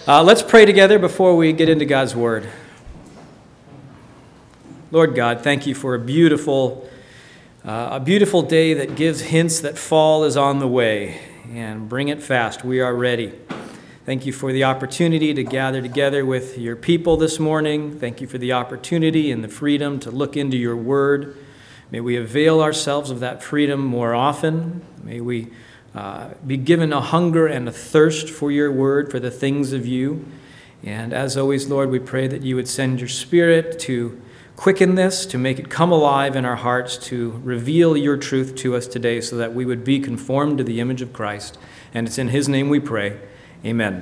Let's pray together before we get into God's Word. Lord God, thank you for a beautiful day that gives hints that fall is on the way. And bring it fast. We are ready. Thank you for the opportunity to gather together with your people this morning. Thank you for the opportunity and the freedom to look into your Word. May we avail ourselves of that freedom more often. May we be given a hunger and a thirst for your word, for the things of you. And as always, Lord, we pray that you would send your Spirit to quicken this, to make it come alive in our hearts, to reveal your truth to us today so that we would be conformed to the image of Christ. And it's in his name we pray. Amen.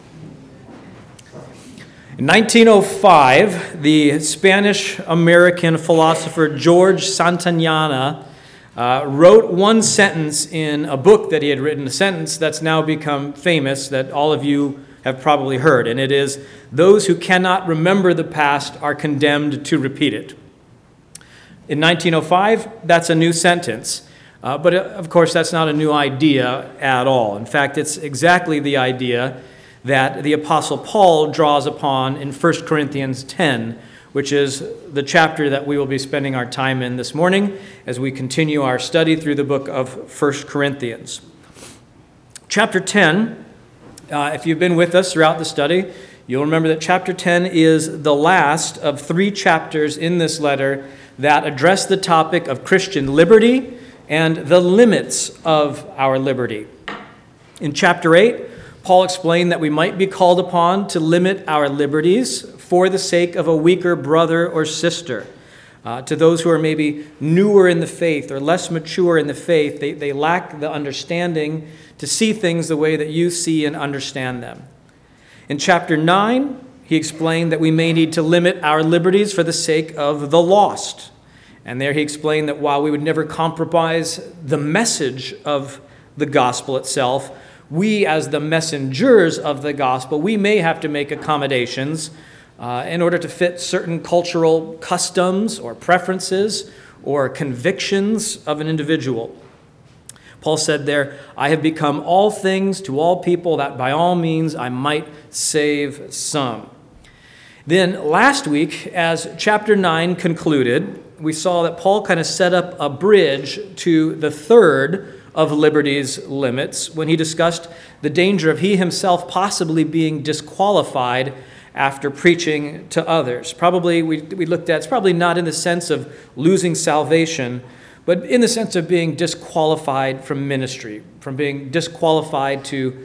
In 1905, the Spanish-American philosopher George Santayana wrote one sentence in a book that he had written, a sentence that's now become famous that all of you have probably heard, and it is, "Those who cannot remember the past are condemned to repeat it." In 1905, that's a new sentence, but of course that's not a new idea at all. In fact, it's exactly the idea that the Apostle Paul draws upon in 1 Corinthians 10, which is the chapter that we will be spending our time in this morning as we continue our study through the book of 1 Corinthians. Chapter 10, if you've been with us throughout the study, you'll remember that chapter 10 is the last of 3 chapters in this letter that address the topic of Christian liberty and the limits of our liberty. In chapter 8, Paul explained that we might be called upon to limit our liberties for the sake of a weaker brother or sister. To those who are maybe newer in the faith or less mature in the faith, they lack the understanding to see things the way that you see and understand them. In chapter 9, he explained that we may need to limit our liberties for the sake of the lost. And there he explained that while we would never compromise the message of the gospel itself, we as the messengers of the gospel, we may have to make accommodations in order to fit certain cultural customs or preferences or convictions of an individual. Paul said there, "I have become all things to all people that by all means I might save some." Then last week, as chapter 9 concluded, we saw that Paul kind of set up a bridge to the third of liberty's limits when he discussed the danger of he himself possibly being disqualified after preaching to others. Probably, we looked at, it's probably not in the sense of losing salvation, but in the sense of being disqualified from ministry, from being disqualified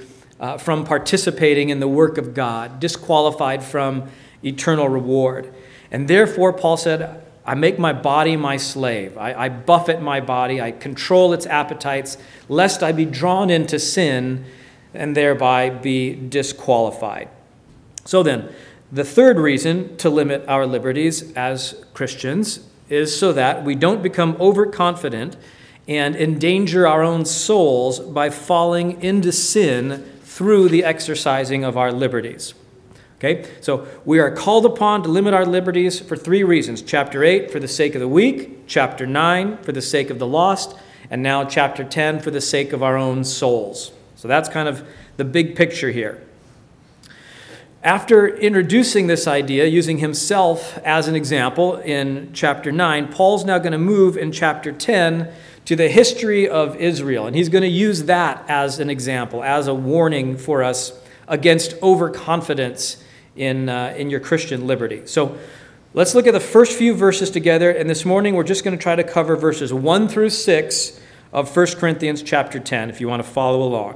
from participating in the work of God, disqualified from eternal reward. And therefore, Paul said, I make my body my slave. I buffet my body. I control its appetites, lest I be drawn into sin and thereby be disqualified. So then, the third reason to limit our liberties as Christians is so that we don't become overconfident and endanger our own souls by falling into sin through the exercising of our liberties. Okay, so we are called upon to limit our liberties for 3 reasons. Chapter 8, for the sake of the weak. Chapter 9, for the sake of the lost. And now chapter 10, for the sake of our own souls. So that's kind of the big picture here. After introducing this idea, using himself as an example in chapter 9, Paul's now going to move in chapter 10 to the history of Israel. And he's going to use that as an example, as a warning for us against overconfidence in your Christian liberty. So let's look at the first few verses together. And this morning, we're just going to try to cover verses 1 through 6 of 1 Corinthians chapter 10, if you want to follow along.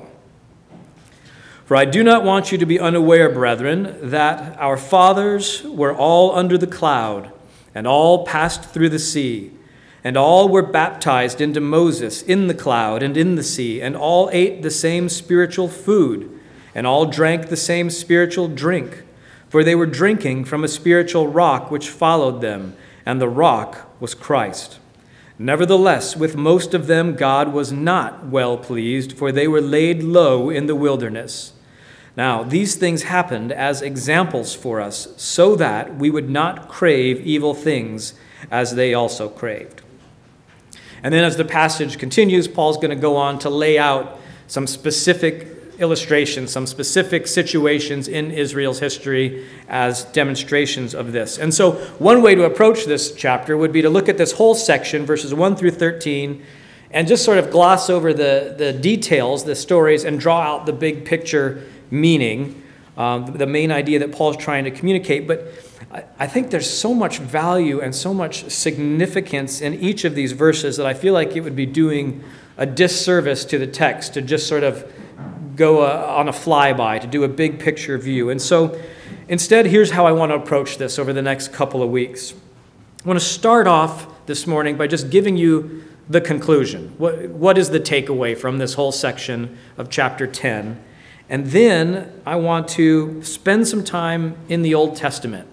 "For I do not want you to be unaware, brethren, that our fathers were all under the cloud, and all passed through the sea, and all were baptized into Moses in the cloud and in the sea, and all ate the same spiritual food, and all drank the same spiritual drink. For they were drinking from a spiritual rock which followed them, and the rock was Christ. Nevertheless, with most of them God was not well pleased, for they were laid low in the wilderness. Now, these things happened as examples for us, so that we would not crave evil things as they also craved." And then as the passage continues, Paul's going to go on to lay out some specific illustrations, some specific situations in Israel's history as demonstrations of this. And so one way to approach this chapter would be to look at this whole section, verses 1 through 13, and just sort of gloss over the details, the stories, and draw out the big picture meaning, the main idea that Paul's trying to communicate. But I think there's so much value and so much significance in each of these verses that I feel like it would be doing a disservice to the text to just sort of go on a flyby, to do a big picture view. And so instead, here's how I want to approach this over the next couple of weeks. I want to start off this morning by just giving you the conclusion. What is the takeaway from this whole section of chapter 10? And then I want to spend some time in the Old Testament.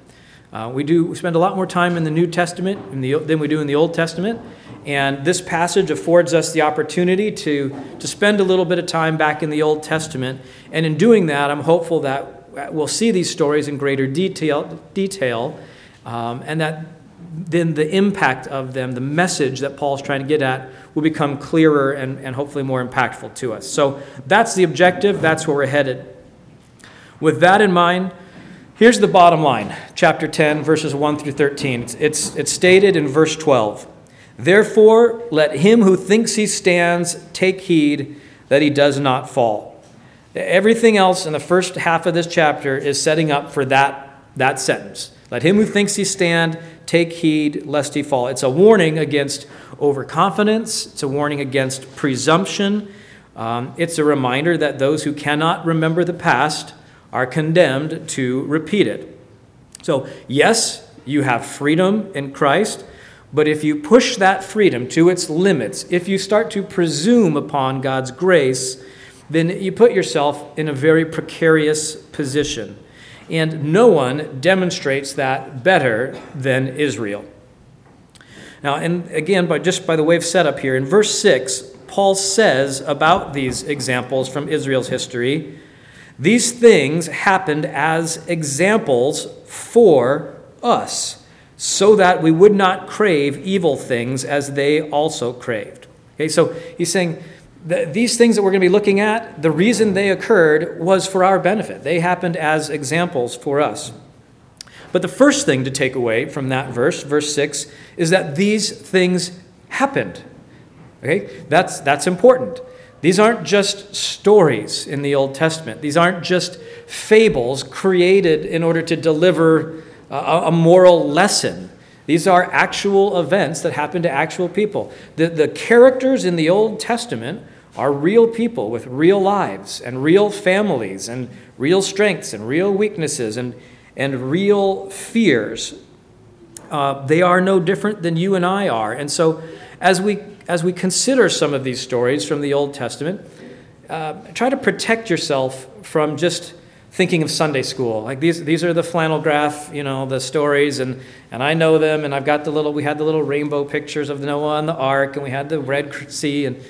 We spend a lot more time in the New Testament than we do in the Old Testament. And this passage affords us the opportunity to spend a little bit of time back in the Old Testament. And in doing that, I'm hopeful that we'll see these stories in greater detail, and that then the impact of them, the message that Paul's trying to get at, will become clearer and hopefully more impactful to us. So that's the objective. That's where we're headed. With that in mind, here's the bottom line. Chapter 10, verses 1 through 13. It's stated in verse 12. Therefore, let him who thinks he stands take heed that he does not fall. Everything else in the first half of this chapter is setting up for that sentence. Let him who thinks he stand take heed lest he fall. It's a warning against overconfidence. It's a warning against presumption. It's a reminder that those who cannot remember the past are condemned to repeat it. So, yes, you have freedom in Christ. But if you push that freedom to its limits, if you start to presume upon God's grace, then you put yourself in a very precarious position. And no one demonstrates that better than Israel. Now, and again, just by the way of setup here, in verse 6, Paul says about these examples from Israel's history, these things happened as examples for us, so that we would not crave evil things as they also craved. Okay, so he's saying that these things that we're going to be looking at, the reason they occurred was for our benefit. They happened as examples for us. But the first thing to take away from that verse 6, is that these things happened. Okay, that's important. These aren't just stories in the Old Testament. These aren't just fables created in order to deliver a moral lesson. These are actual events that happen to actual people. The characters in the Old Testament are real people with real lives and real families and real strengths and real weaknesses and real fears. They are no different than you and I are. And so as we consider some of these stories from the Old Testament, try to protect yourself from just thinking of Sunday school. Like these are the flannel graph, the stories, and I know them, and we had the little rainbow pictures of Noah and the ark, and we had the Red Sea, and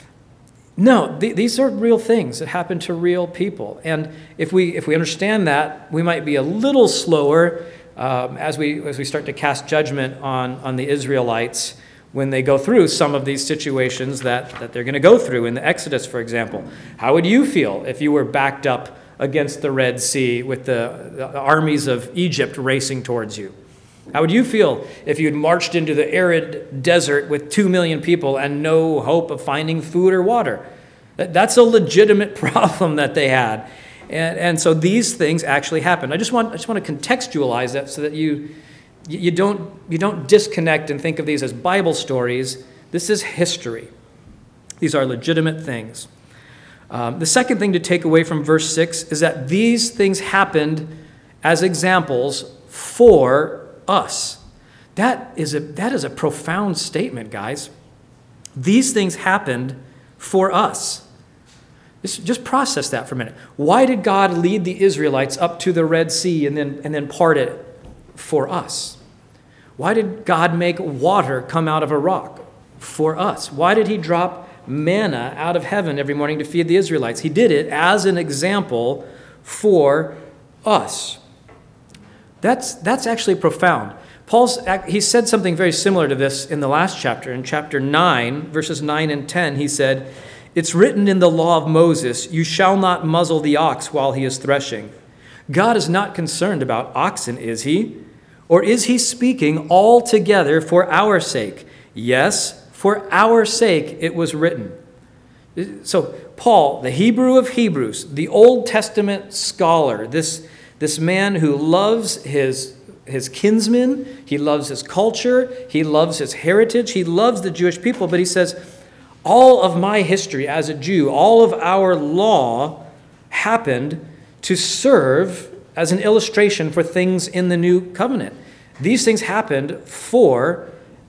no, these are real things that happen to real people. And if we understand that, we might be a little slower as we start to cast judgment on the Israelites when they go through some of these situations that they're going to go through in the Exodus, for example. How would you feel if you were backed up against the Red Sea with the armies of Egypt racing towards you? How would you feel if you'd marched into the arid desert with 2 million people and no hope of finding food or water? That's a legitimate problem that they had. And so these things actually happened. I just want to contextualize that so that you don't disconnect and think of these as Bible stories. This is history. These are legitimate things. The second thing to take away from verse 6 is that these things happened as examples for us. That is a profound statement, guys. These things happened for us. Just process that for a minute. Why did God lead the Israelites up to the Red Sea and then part it for us? Why did God make water come out of a rock for us? Why did he drop manna out of heaven every morning to feed the Israelites? He did it as an example for us. That's actually profound. He said something very similar to this in the last chapter. In chapter 9, verses 9 and 10, he said, It's written in the law of Moses, you shall not muzzle the ox while he is threshing. God is not concerned about oxen, is he? Or is he speaking altogether for our sake? Yes, for our sake it was written. So Paul, the Hebrew of Hebrews, the Old Testament scholar, this man who loves his kinsmen, he loves his culture, he loves his heritage, he loves the Jewish people, but he says, all of my history as a Jew, all of our law happened to serve as an illustration for things in the new covenant. These things happened for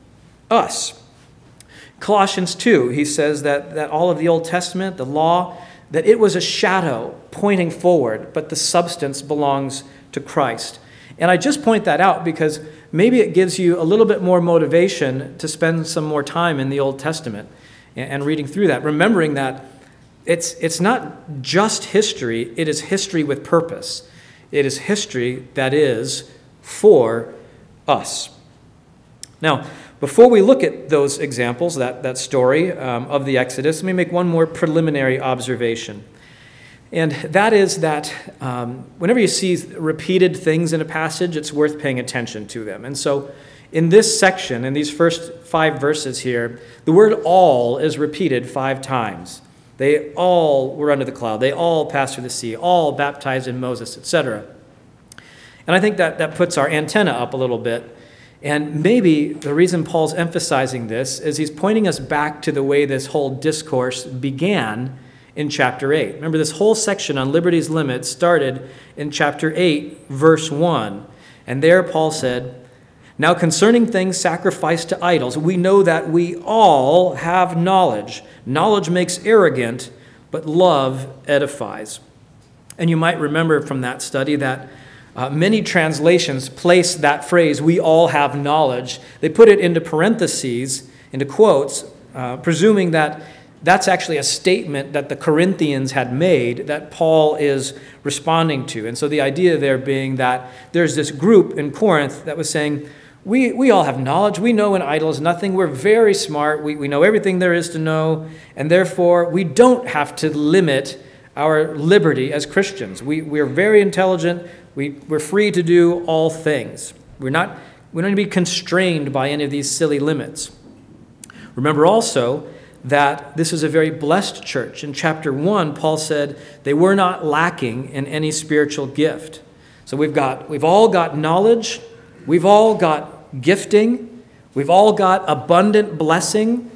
us. Colossians 2, he says that all of the Old Testament, the law, that it was a shadow pointing forward, but the substance belongs to Christ. And I just point that out because maybe it gives you a little bit more motivation to spend some more time in the Old Testament and reading through that, remembering that it's not just history, it is history with purpose. It is history that is for us. Now, before we look at those examples, that story of the Exodus, let me make one more preliminary observation. And that is that whenever you see repeated things in a passage, it's worth paying attention to them. And so in this section, in these first 5 verses here, the word all is repeated 5 times. They all were under the cloud. They all passed through the sea, all baptized in Moses, etc. And I think that puts our antenna up a little bit. And maybe the reason Paul's emphasizing this is he's pointing us back to the way this whole discourse began in chapter 8. Remember, this whole section on liberty's limits started in chapter 8, verse 1. And there Paul said, now concerning things sacrificed to idols, we know that we all have knowledge. Knowledge makes arrogant, but love edifies. And you might remember from that study that many translations place that phrase, we all have knowledge. They put it into parentheses, into quotes, presuming that that's actually a statement that the Corinthians had made that Paul is responding to. And so the idea there being that there's this group in Corinth that was saying, we all have knowledge. We know an idol is nothing. We're very smart. We know everything there is to know. And therefore, we don't have to limit our liberty as Christians. We're very intelligent. We're free to do all things. We don't need to be constrained by any of these silly limits. Remember also that this is a very blessed church. In chapter 1, Paul said they were not lacking in any spiritual gift. So we've all got knowledge. We've all got gifting. We've all got abundant blessing.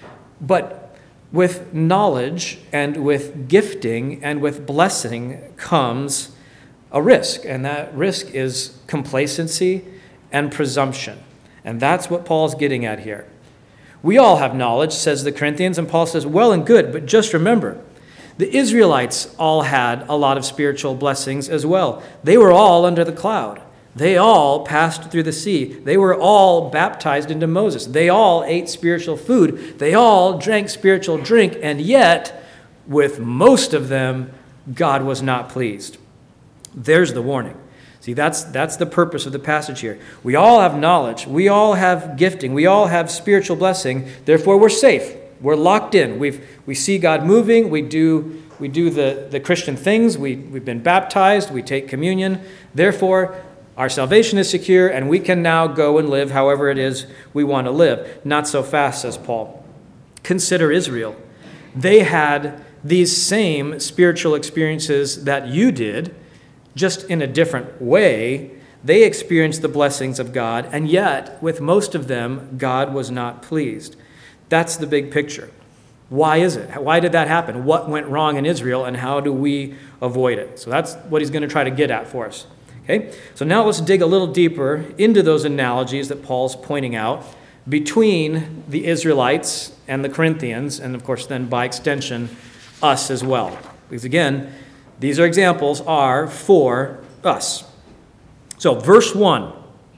But with knowledge and with gifting and with blessing comes a risk. And that risk is complacency and presumption. And that's what Paul's getting at here. We all have knowledge, says the Corinthians, and Paul says, well and good, but just remember, the Israelites all had a lot of spiritual blessings as well. They were all under the cloud. They all passed through the sea. They were all baptized into Moses. They all ate spiritual food. They all drank spiritual drink, and yet, with most of them, God was not pleased. There's the warning. See, that's the purpose of the passage here. We all have knowledge. We all have gifting. We all have spiritual blessing. Therefore, we're safe. We're locked in. We see God moving. We do the Christian things. We've been baptized. We take communion. Therefore, our salvation is secure, and we can now go and live however it is we want to live. Not so fast, says Paul. Consider Israel. They had these same spiritual experiences that you did, just in a different way. They experienced the blessings of God, and yet, with most of them, God was not pleased. That's the big picture. Why is it? Why did that happen? What went wrong in Israel, and how do we avoid it? So that's what he's going to try to get at for us. Okay? So now let's dig a little deeper into those analogies that Paul's pointing out between the Israelites and the Corinthians, and of course then by extension, us as well. Because again, these examples are for us. So, verse 1.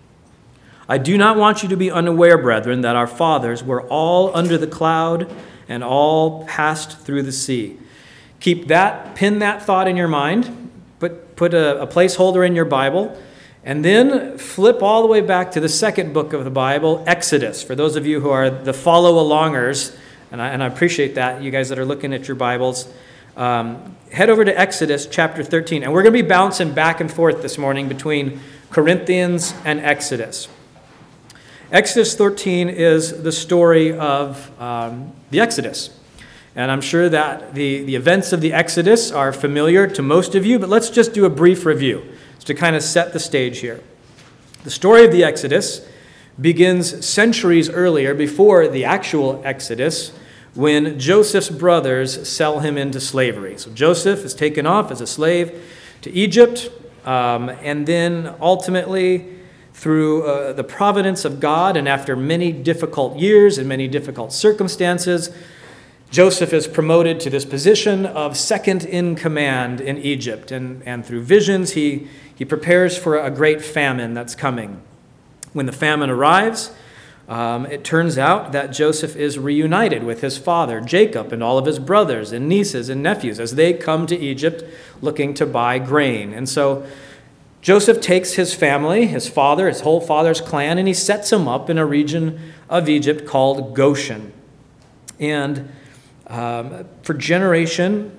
I do not want you to be unaware, brethren, that our fathers were all under the cloud and all passed through the sea. Pin that thought in your mind, put a placeholder in your Bible, and then flip all the way back to the second book of the Bible, Exodus. For those of you who are the follow-alongers And I appreciate that, you guys that are looking at your Bibles. Head over to Exodus chapter 13. And we're going to be bouncing back and forth this morning between Corinthians and Exodus. Exodus 13 is the story of the Exodus. And I'm sure that the events of the Exodus are familiar to most of you, but let's just do a brief review to kind of set the stage here. The story of the Exodus begins centuries earlier, before the actual Exodus, when Joseph's brothers sell him into slavery. So Joseph is taken off as a slave to Egypt, and then ultimately, through the providence of God, and after many difficult years and many difficult circumstances, Joseph is promoted to this position of second in command in Egypt. And through visions, he prepares for a great famine that's coming. When the famine arrives, it turns out that Joseph is reunited with his father, Jacob, and all of his brothers and nieces and nephews as they come to Egypt looking to buy grain. And so Joseph takes his family, his father, his whole father's clan, and he sets them up in a region of Egypt called Goshen. And for generations,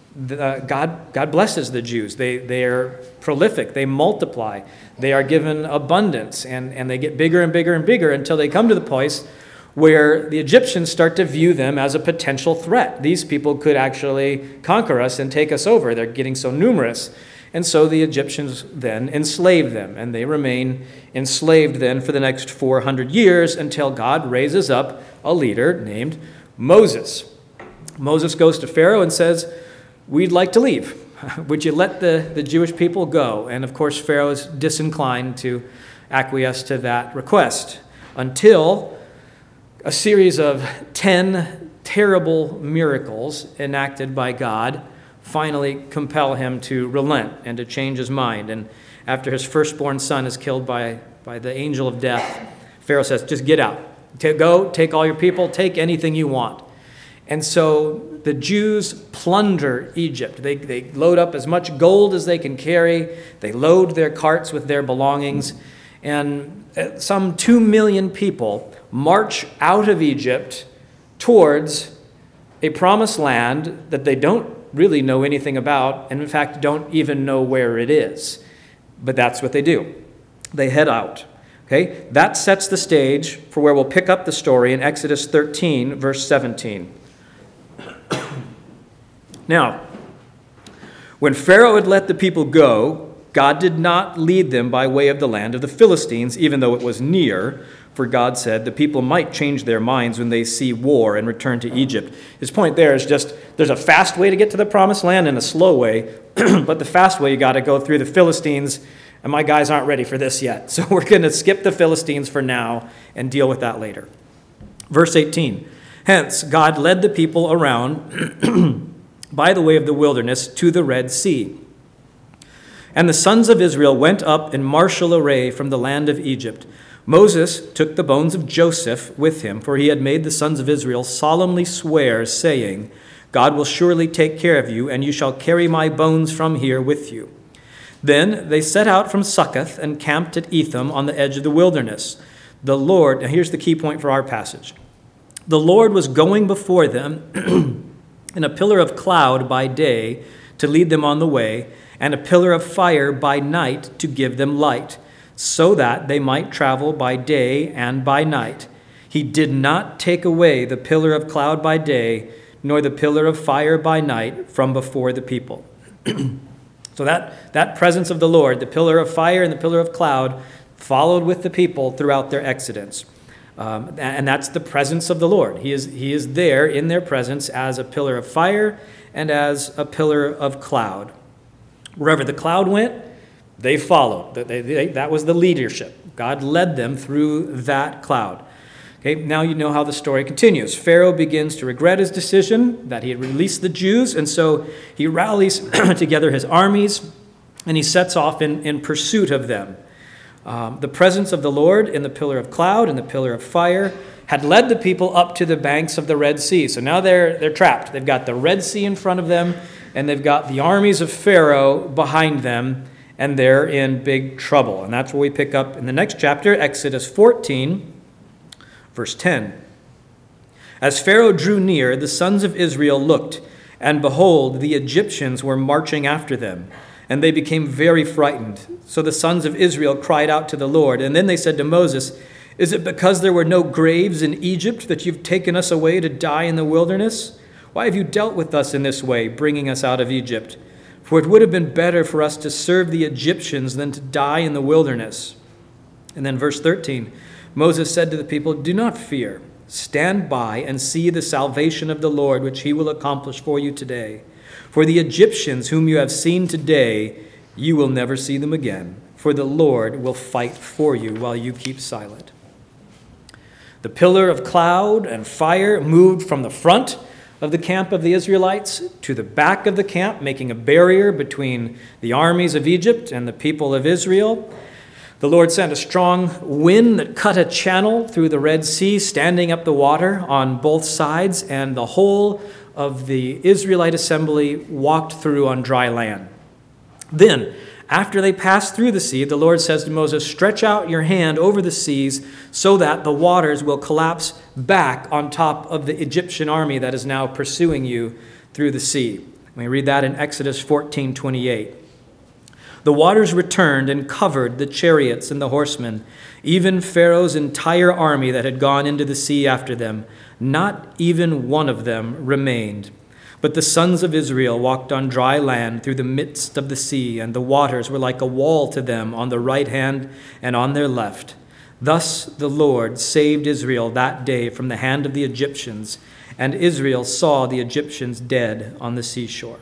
God blesses the Jews. They are prolific. They multiply. They are given abundance, and they get bigger and bigger and bigger until they come to the place where the Egyptians start to view them as a potential threat. These people could actually conquer us and take us over. They're getting so numerous. And so the Egyptians then enslave them, and they remain enslaved then for the next 400 years until God raises up a leader named Moses. Moses goes to Pharaoh and says, "We'd like to leave. Would you let the Jewish people go?" And of course, Pharaoh is disinclined to acquiesce to that request until a series of 10 terrible miracles enacted by God finally compel him to relent and to change his mind. And after his firstborn son is killed by the angel of death, Pharaoh says, "Just get out. Go, take all your people, take anything you want." And so the Jews plunder Egypt. They load up as much gold as they can carry. They load their carts with their belongings. And some 2 million people march out of Egypt towards a promised land that they don't really know anything about, and in fact don't even know where it is. But that's what they do. They head out. Okay? That sets the stage for where we'll pick up the story in Exodus 13, verse 17. Now, when Pharaoh had let the people go, God did not lead them by way of the land of the Philistines, even though it was near, for God said the people might change their minds when they see war and return to Egypt. His point there is just there's a fast way to get to the promised land and a slow way, but the fast way you got to go through the Philistines, and my guys aren't ready for this yet. So we're going to skip the Philistines for now and deal with that later. Verse 18, hence God led the people around by the way of the wilderness to the Red Sea. And the sons of Israel went up in martial array from the land of Egypt. Moses took the bones of Joseph with him, for he had made the sons of Israel solemnly swear, saying, God will surely take care of you, and you shall carry my bones from here with you. Then they set out from Succoth and camped at Etham on the edge of the wilderness. The Lord, now here's the key point for our passage. The Lord was going before them in a pillar of cloud by day to lead them on the way, and a pillar of fire by night to give them light, so that they might travel by day and by night. He did not take away the pillar of cloud by day, nor the pillar of fire by night from before the people. So that presence of the Lord, the pillar of fire and the pillar of cloud, followed with the people throughout their exodus. And that's the presence of the Lord. He is there in their presence as a pillar of fire and as a pillar of cloud. Wherever the cloud went, they followed. That was the leadership. God led them through that cloud. Okay, now you know how the story continues. Pharaoh begins to regret his decision that he had released the Jews, and so he rallies together his armies, and he sets off in pursuit of them. The presence of the Lord in the pillar of cloud and the pillar of fire had led the people up to the banks of the Red Sea. So now they're trapped. They've got the Red Sea in front of them, and they've got the armies of Pharaoh behind them, and they're in big trouble. And that's where we pick up in the next chapter, Exodus 14, verse 10. As Pharaoh drew near, the sons of Israel looked, and behold, the Egyptians were marching after them, and they became very frightened. So the sons of Israel cried out to the Lord, and then they said to Moses, "Is it because there were no graves in Egypt that you've taken us away to die in the wilderness? Why have you dealt with us in this way, bringing us out of Egypt? For it would have been better for us to serve the Egyptians than to die in the wilderness." And then verse 13, Moses said to the people, "Do not fear. Stand by and see the salvation of the Lord, which he will accomplish for you today. For the Egyptians whom you have seen today, you will never see them again. For the Lord will fight for you while you keep silent." The pillar of cloud and fire moved from the front of the camp of the Israelites to the back of the camp, making a barrier between the armies of Egypt and the people of Israel. The Lord sent a strong wind that cut a channel through the Red Sea, standing up the water on both sides, and the whole of the Israelite assembly walked through on dry land. Then, after they passed through the sea, the Lord says to Moses, "Stretch out your hand over the seas so that the waters will collapse back on top of the Egyptian army that is now pursuing you through the sea." We read that in Exodus 14:28. The waters returned and covered the chariots and the horsemen, even Pharaoh's entire army that had gone into the sea after them. Not even one of them remained. But the sons of Israel walked on dry land through the midst of the sea, and the waters were like a wall to them on the right hand and on their left. Thus the Lord saved Israel that day from the hand of the Egyptians, and Israel saw the Egyptians dead on the seashore.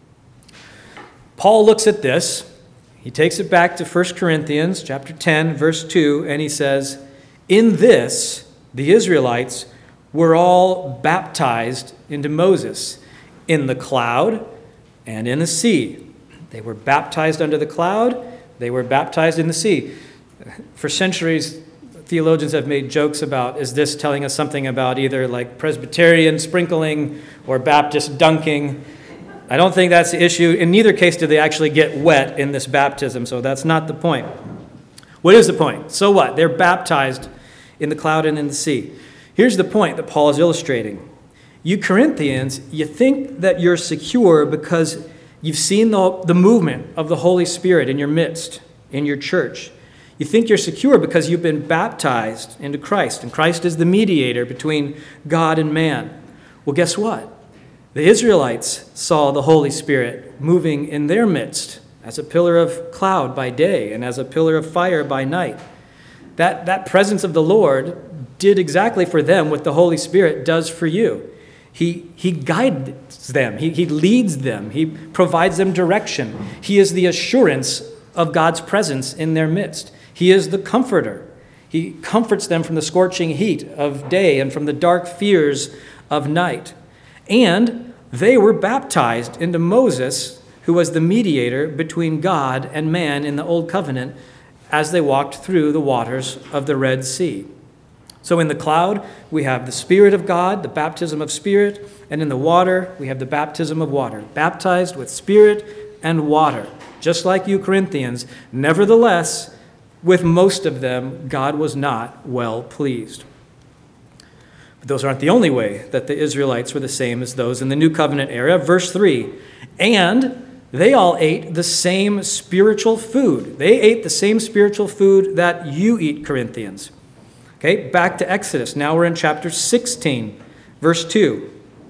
Paul looks at this. He takes it back to 1 Corinthians chapter 10, verse 2, and he says, "In this, the Israelites were all baptized into Moses, in the cloud and in the sea." They were baptized under the cloud. They were baptized in the sea. For centuries, theologians have made jokes about, is this telling us something about either like Presbyterian sprinkling or Baptist dunking? I don't think that's the issue. In neither case do they actually get wet in this baptism, so that's not the point. What is the point? So what? They're baptized in the cloud and in the sea. Here's the point that Paul is illustrating. You Corinthians, you think that you're secure because you've seen the movement of the Holy Spirit in your midst, in your church. You think you're secure because you've been baptized into Christ, and Christ is the mediator between God and man. Well, guess what? The Israelites saw the Holy Spirit moving in their midst as a pillar of cloud by day and as a pillar of fire by night. That presence of the Lord did exactly for them what the Holy Spirit does for you. He guides them. He leads them. He provides them direction. He is the assurance of God's presence in their midst. He is the comforter. He comforts them from the scorching heat of day and from the dark fears of night. And they were baptized into Moses, who was the mediator between God and man in the Old Covenant, as they walked through the waters of the Red Sea. So in the cloud, we have the Spirit of God, the baptism of Spirit, and in the water, we have the baptism of water, baptized with Spirit and water, just like you Corinthians. Nevertheless, with most of them, God was not well pleased. But those aren't the only way that the Israelites were the same as those in the New Covenant era. Verse 3, "And they all ate the same spiritual food." They ate the same spiritual food that you eat, Corinthians. Okay, back to Exodus. Now we're in chapter 16, verse 2.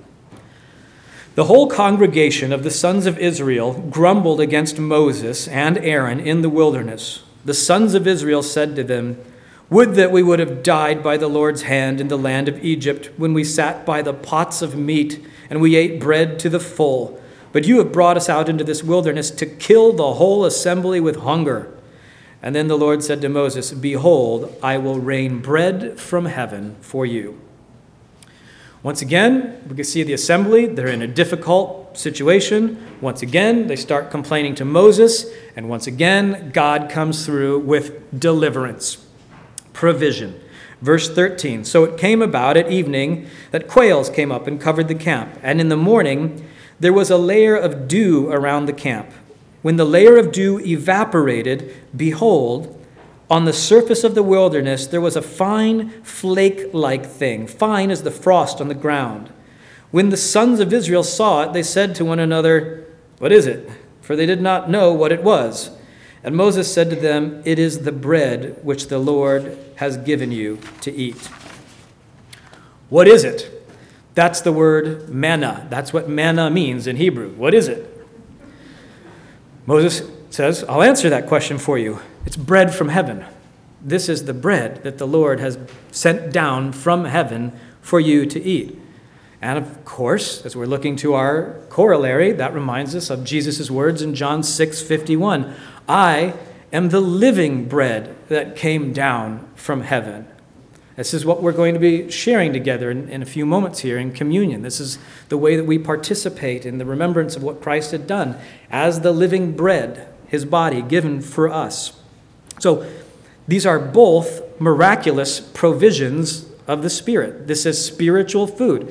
"The whole congregation of the sons of Israel grumbled against Moses and Aaron in the wilderness. The sons of Israel said to them, 'Would that we would have died by the Lord's hand in the land of Egypt, when we sat by the pots of meat, and we ate bread to the full. But you have brought us out into this wilderness to kill the whole assembly with hunger.' And then the Lord said to Moses, 'Behold, I will rain bread from heaven for you.'" Once again, we can see the assembly. They're in a difficult situation. Once again, they start complaining to Moses. And once again, God comes through with deliverance, provision. Verse 13, "So it came about at evening that quails came up and covered the camp. And in the morning there was a layer of dew around the camp. When the layer of dew evaporated, behold, On the surface of the wilderness, there was a fine flake-like thing, fine as the frost on the ground. When the sons of Israel saw it, they said to one another, "What is it?" For they did not know what it was. And Moses said to them, "It is the bread which the Lord has given you to eat." What is it? That's the word manna. That's what manna means in Hebrew. What is it? Moses says, "I'll answer that question for you. It's bread from heaven. This is the bread that the Lord has sent down from heaven for you to eat." And of course, as we're looking to our corollary, that reminds us of Jesus' words in John 6:51. "I am the living bread that came down from heaven." This is what we're going to be sharing together in a few moments here in communion. This is the way that we participate in the remembrance of what Christ had done as the living bread, his body given for us. So these are both miraculous provisions of the Spirit. This is spiritual food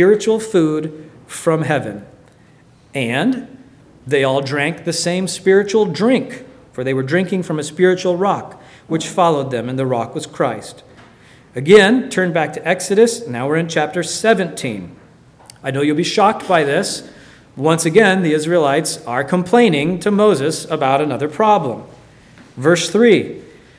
from heaven. And they all drank the same spiritual drink, for they were drinking from a spiritual rock, which followed them, and the rock was Christ. Again, turn back to Exodus. Now we're in chapter 17. I know you'll be shocked by this. Once again, the Israelites are complaining to Moses about another problem. Verse 3.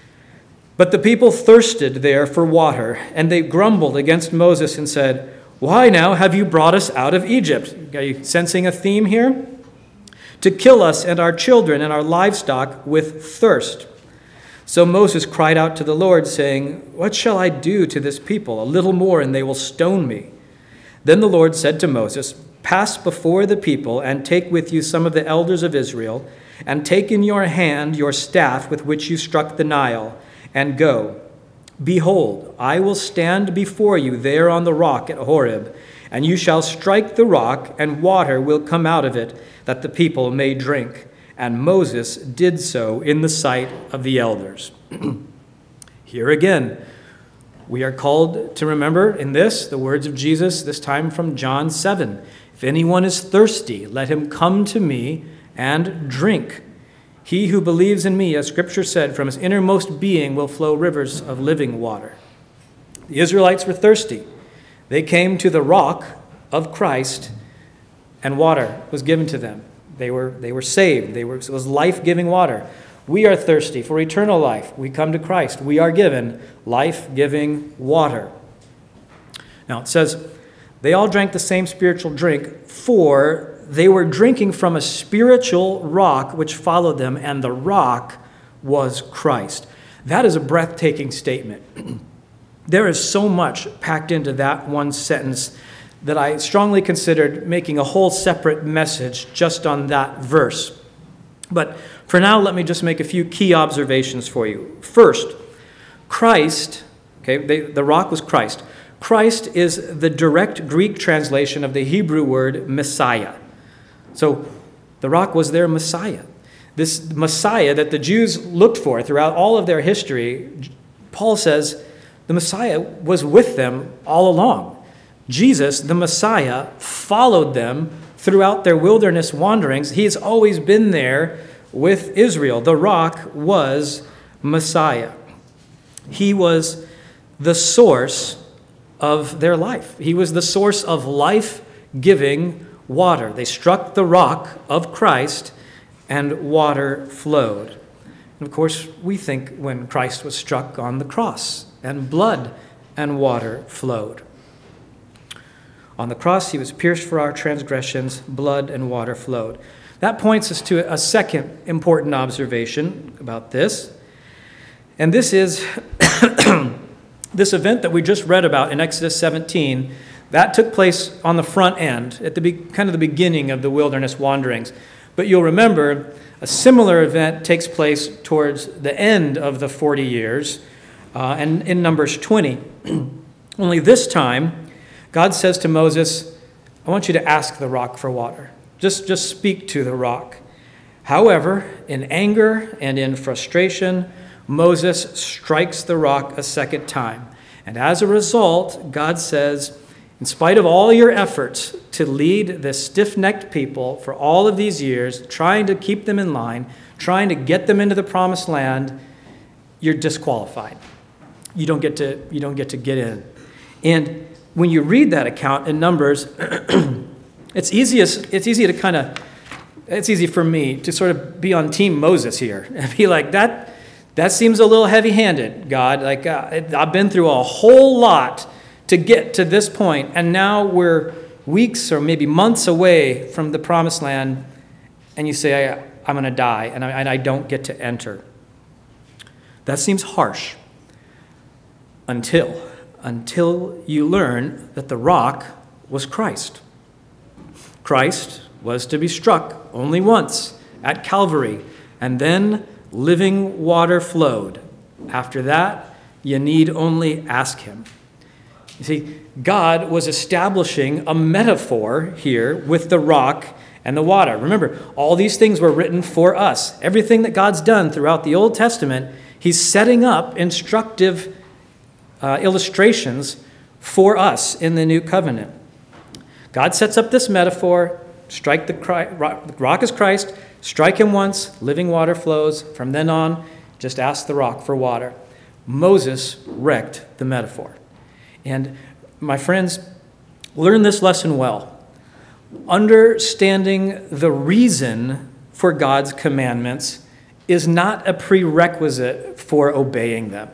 But the people thirsted there for water, and they grumbled against Moses and said, "Why now have you brought us out of Egypt?" Are you sensing a theme here? "To kill us and our children and our livestock with thirst." So Moses cried out to the Lord, saying, "What shall I do to this people? A little more, and they will stone me." Then the Lord said to Moses, "Pass before the people, and take with you some of the elders of Israel, and take in your hand your staff with which you struck the Nile, and go. Behold, I will stand before you there on the rock at Horeb, and you shall strike the rock, and water will come out of it, that the people may drink." And Moses did so in the sight of the elders. Here again, we are called to remember in this the words of Jesus, this time from John 7. "If anyone is thirsty, let him come to me and drink. He who believes in me, as Scripture said, from his innermost being will flow rivers of living water." The Israelites were thirsty. They came to the rock of Christ, and water was given to them. They were saved. It was life-giving water. We are thirsty for eternal life. We come to Christ. We are given life-giving water. Now it says, they all drank the same spiritual drink, for they were drinking from a spiritual rock which followed them, and the rock was Christ. That is a breathtaking statement. There is so much packed into that one sentence that I strongly considered making a whole separate message just on that verse. But for now, let me just make a few key observations for you. First, Christ, the rock was Christ. Christ is the direct Greek translation of the Hebrew word Messiah. So the rock was their Messiah. This Messiah that the Jews looked for throughout all of their history, Paul says the Messiah was with them all along. Jesus, the Messiah, followed them throughout their wilderness wanderings. He has always been there with Israel. The rock was Messiah. He was the source of their life. He was the source of life-giving water. They struck the rock of Christ, and water flowed. And of course, we think when Christ was struck on the cross, and blood and water flowed. On the cross, he was pierced for our transgressions, blood and water flowed. That points us to a second important observation about this. And this is this event that we just read about in Exodus 17, that took place on the front end, at the kind of the beginning of the wilderness wanderings. But you'll remember a similar event takes place towards the end of the 40 years, and in Numbers 20. Only this time, God says to Moses, "I want you to ask the rock for water. Just speak to the rock." However, in anger and in frustration, Moses strikes the rock a second time. And as a result, God says, in spite of all your efforts to lead this stiff-necked people for all of these years, trying to keep them in line, trying to get them into the promised land, you're disqualified. You don't get to get in. And when you read that account in Numbers, it's easy for me to sort of be on Team Moses here and be like, that seems a little heavy-handed, God. Like, I've been through a whole lot to get to this point, and now we're weeks or maybe months away from the promised land, and you say, I'm going to die, and I don't get to enter. That seems harsh until you learn that the rock was Christ. Christ was to be struck only once at Calvary, and then living water flowed. After that, you need only ask him. You see, God was establishing a metaphor here with the rock and the water. Remember, all these things were written for us. Everything that God's done throughout the Old Testament, he's setting up instructive illustrations for us in the New Covenant. God sets up this metaphor, strike the rock is Christ, strike him once, living water flows. From then on, just ask the rock for water. Moses wrecked the metaphor. And my friends, learn this lesson well. Understanding the reason for God's commandments is not a prerequisite for obeying them.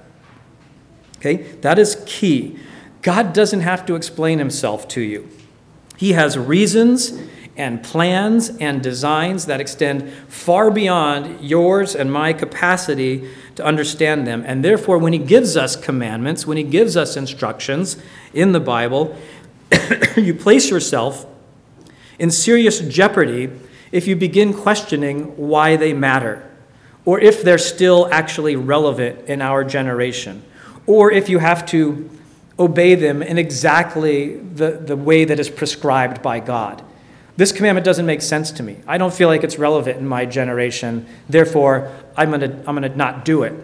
Okay? That is key. God doesn't have to explain himself to you. He has reasons and plans and designs that extend far beyond yours and my capacity to understand them. And therefore, when he gives us commandments, when he gives us instructions in the Bible, you place yourself in serious jeopardy if you begin questioning why they matter, or if they're still actually relevant in our generation, or if you have to obey them in exactly the way that is prescribed by God. This commandment doesn't make sense to me. I don't feel like it's relevant in my generation. Therefore, I'm gonna not do it.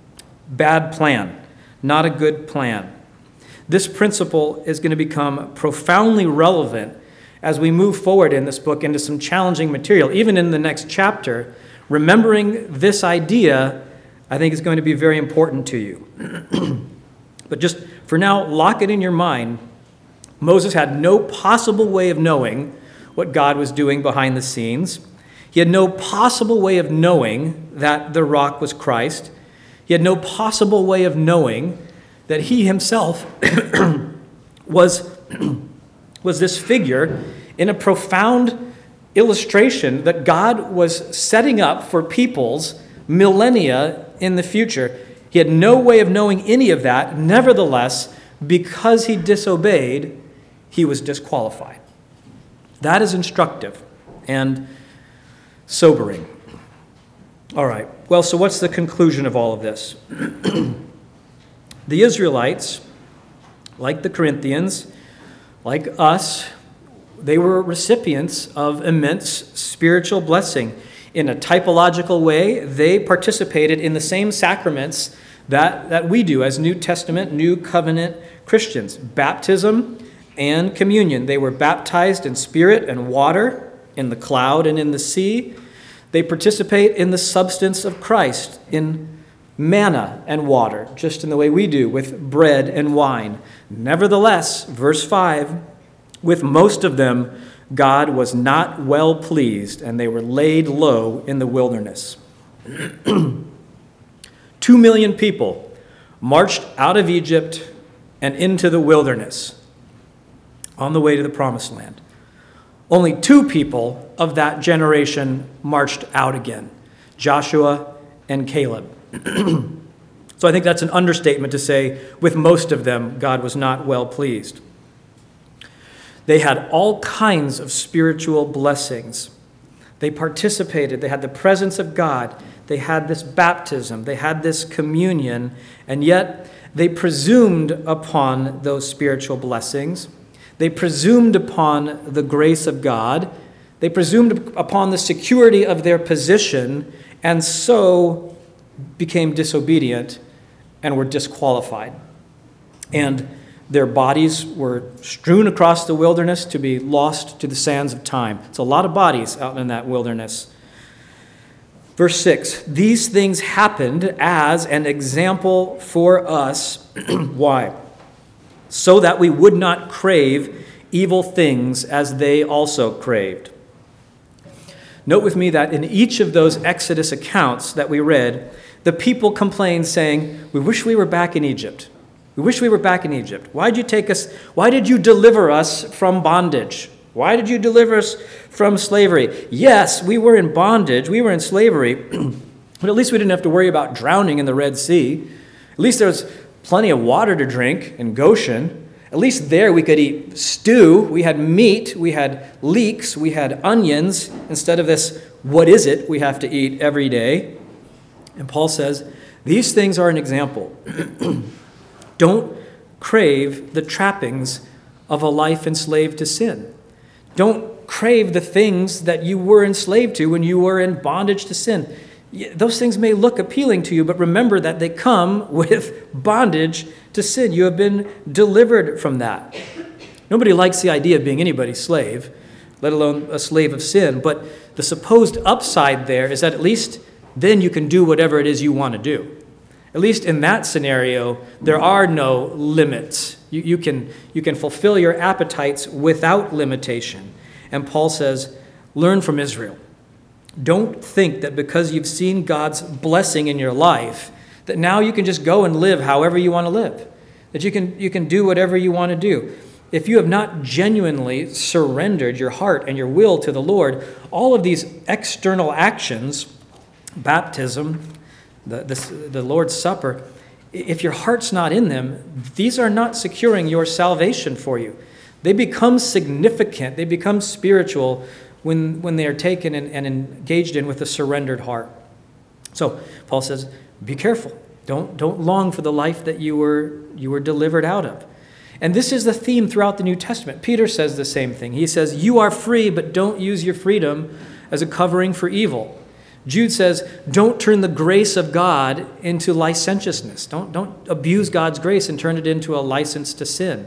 Bad plan, not a good plan. This principle is going to become profoundly relevant as we move forward in this book into some challenging material. Even in the next chapter, remembering this idea, I think, is going to be very important to you. But just for now, lock it in your mind. Moses had no possible way of knowing what God was doing behind the scenes. He had no possible way of knowing that the rock was Christ. He had no possible way of knowing that he himself was this figure in a profound illustration that God was setting up for peoples millennia in the future. He had no way of knowing any of that. Nevertheless, because he disobeyed, he was disqualified. That is instructive and sobering. All right, well, so what's the conclusion of all of this? The Israelites, like the Corinthians, like us, they were recipients of immense spiritual blessing. In a typological way, they participated in the same sacraments that we do as New Testament, New Covenant Christians. Baptism and communion. They were baptized in spirit and water, in the cloud and in the sea. They participate in the substance of Christ, in manna and water, just in the way we do with bread and wine. Nevertheless, verse 5, with most of them, God was not well pleased, and they were laid low in the wilderness. 2 million people marched out of Egypt and into the wilderness on the way to the promised land. Only 2 people of that generation marched out again, Joshua and Caleb. So I think that's an understatement to say with most of them, God was not well pleased. They had all kinds of spiritual blessings. They participated. They had the presence of God. They had this baptism. They had this communion. And yet they presumed upon those spiritual blessings. They presumed upon the grace of God. They presumed upon the security of their position, and so became disobedient and were disqualified. And their bodies were strewn across the wilderness to be lost to the sands of time. It's a lot of bodies out in that wilderness. Verse 6, these things happened as an example for us. Why? So that we would not crave evil things as they also craved. Note with me that in each of those Exodus accounts that we read, the people complained, saying, we wish we were back in Egypt. We wish we were back in Egypt. Why did you deliver us from bondage? Why did you deliver us from slavery? Yes, we were in bondage, we were in slavery, but at least we didn't have to worry about drowning in the Red Sea. At least there was plenty of water to drink in Goshen. At least there we could eat stew, we had meat, we had leeks, we had onions, instead of this, what is it, we have to eat every day. And Paul says, these things are an example. Don't crave the trappings of a life enslaved to sin. Don't crave the things that you were enslaved to when you were in bondage to sin. Those things may look appealing to you, but remember that they come with bondage to sin. You have been delivered from that. Nobody likes the idea of being anybody's slave, let alone a slave of sin. But the supposed upside there is that at least then you can do whatever it is you want to do. At least in that scenario, there are no limits. You can fulfill your appetites without limitation. And Paul says, learn from Israel. Don't think that because you've seen God's blessing in your life, that now you can just go and live however you want to live. That you can do whatever you want to do. If you have not genuinely surrendered your heart and your will to the Lord, all of these external actions, baptism, the Lord's Supper, if your heart's not in them, these are not securing your salvation for you. They become significant, they become spiritual when they are taken and engaged in with a surrendered heart. So Paul says, be careful. Don't long for the life that you were delivered out of. And this is the theme throughout the New Testament. Peter says the same thing. He says, you are free, but don't use your freedom as a covering for evil. Jude says, don't turn the grace of God into licentiousness. Don't abuse God's grace and turn it into a license to sin.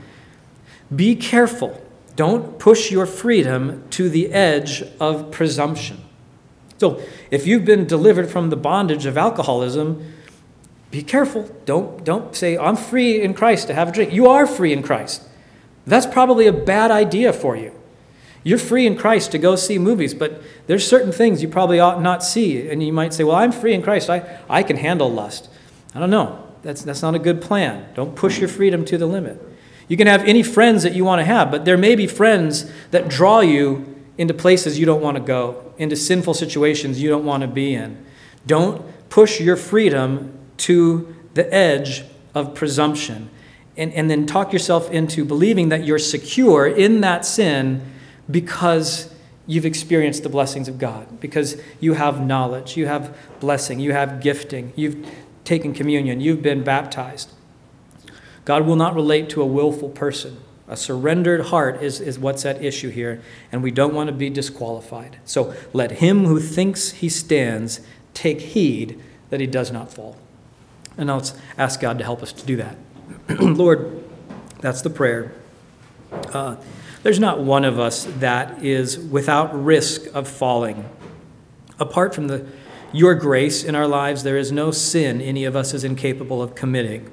Be careful. Don't push your freedom to the edge of presumption. So if you've been delivered from the bondage of alcoholism, be careful. Don't say, I'm free in Christ to have a drink. You are free in Christ. That's probably a bad idea for you. You're free in Christ to go see movies, but there's certain things you probably ought not see. And you might say, well, I'm free in Christ. I can handle lust. I don't know. That's not a good plan. Don't push your freedom to the limit. You can have any friends that you want to have, but there may be friends that draw you into places you don't want to go, into sinful situations you don't want to be in. Don't push your freedom to the edge of presumption and then talk yourself into believing that you're secure in that sin because you've experienced the blessings of God, because you have knowledge, you have blessing, you have gifting, you've taken communion, you've been baptized. God will not relate to a willful person. A surrendered heart is what's at issue here, and we don't want to be disqualified. So let him who thinks he stands take heed that he does not fall. And now let's ask God to help us to do that. Lord, that's the prayer. There's not one of us that is without risk of falling. Apart from your grace in our lives, there is no sin any of us is incapable of committing.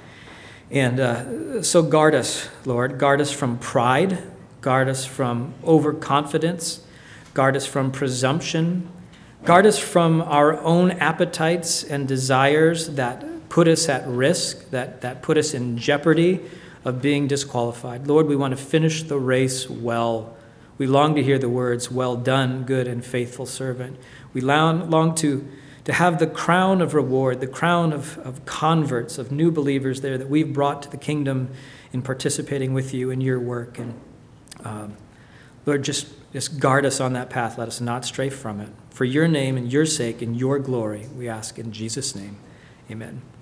And so guard us, Lord. Guard us from pride. Guard us from overconfidence. Guard us from presumption. Guard us from our own appetites and desires that put us at risk, that put us in jeopardy of being disqualified. Lord, we want to finish the race well. We long to hear the words, well done, good and faithful servant. We long to have the crown of reward, the crown of converts, of new believers there that we've brought to the kingdom in participating with you in your work. And Lord, just guard us on that path. Let us not stray from it. For your name and your sake and your glory, we ask in Jesus' name. Amen.